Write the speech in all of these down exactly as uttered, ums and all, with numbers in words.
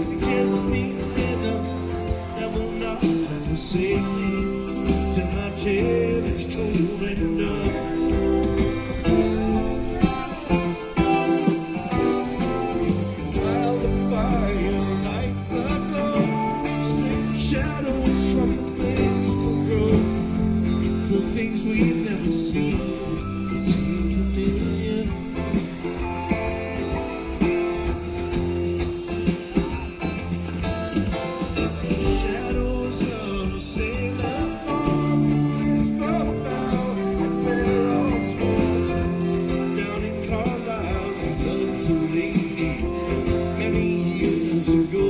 just the rhythm that will not forsake me till my tale is told and done. While the fire lights aglow, strange shadows from the flames will grow till things we've never seen seem familiar. Shadows of a sailor form, winds puffed out and fair all smoke. Down in Carlisle, we loved a lady many years ago.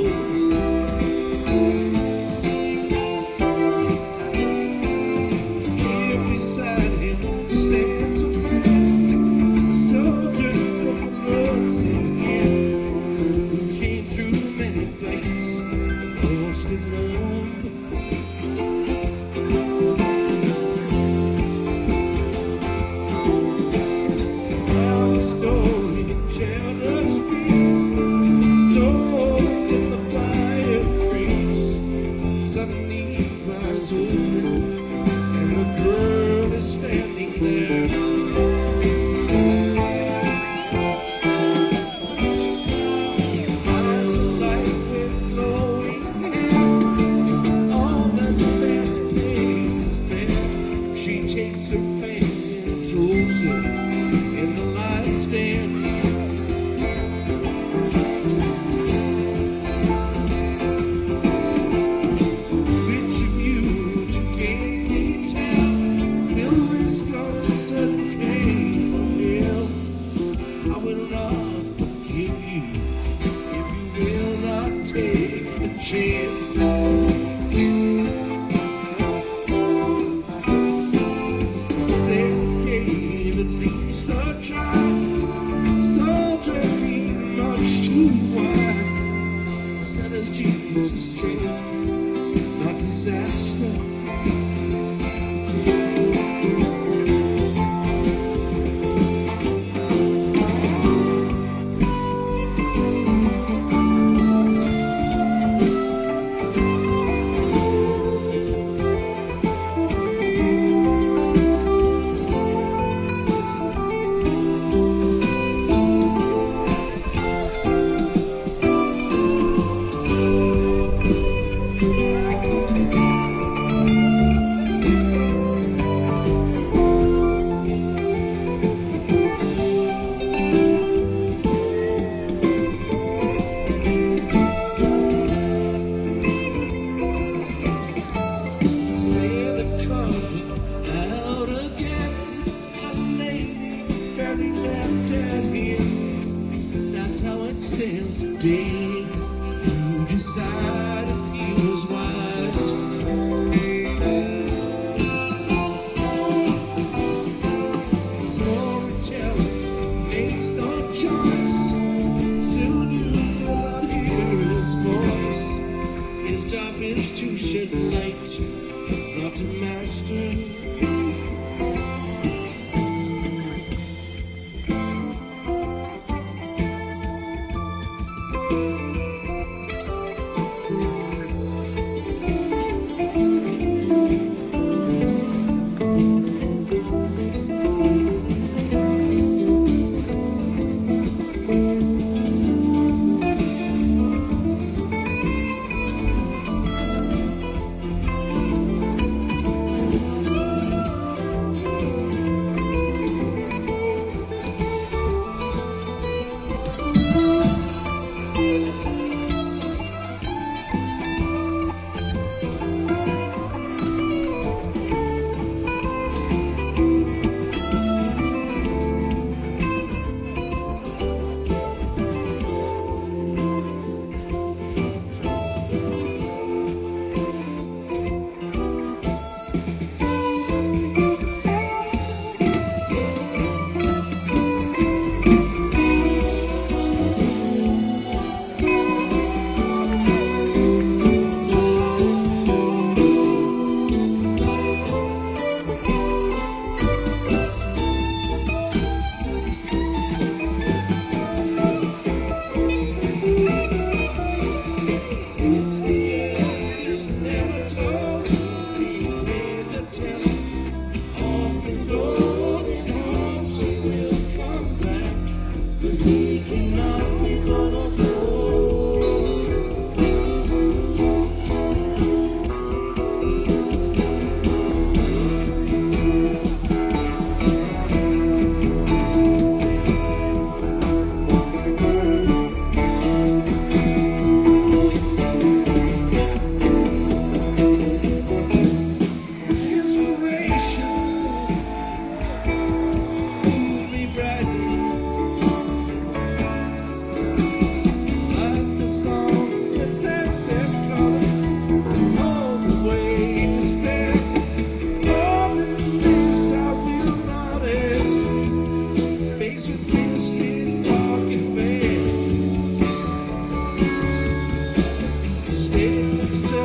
Here beside him stands a man, a soldier from the roads again, who came through many fights, lost in love. Now the story tells us peace, told in the fire creeps. Suddenly he flies over, and the girl is standing there. Eyes alight with glowing hair, all that fancy place is there. She takes her fan and throws it in the light stand. Which of you to gain me tell will risk on the sudden pain of hell? I will not forgive you if you will not take the chance. Say the game, at least a try. Soldier being much too wide. Set us Jesus straight, not disaster. Santa coming out again, a lady very left at him. That's how it stands today. You decide if he was wise. Storytelling makes no choice. Soon you will not hear his voice. His job is to shed light, not to master.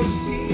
see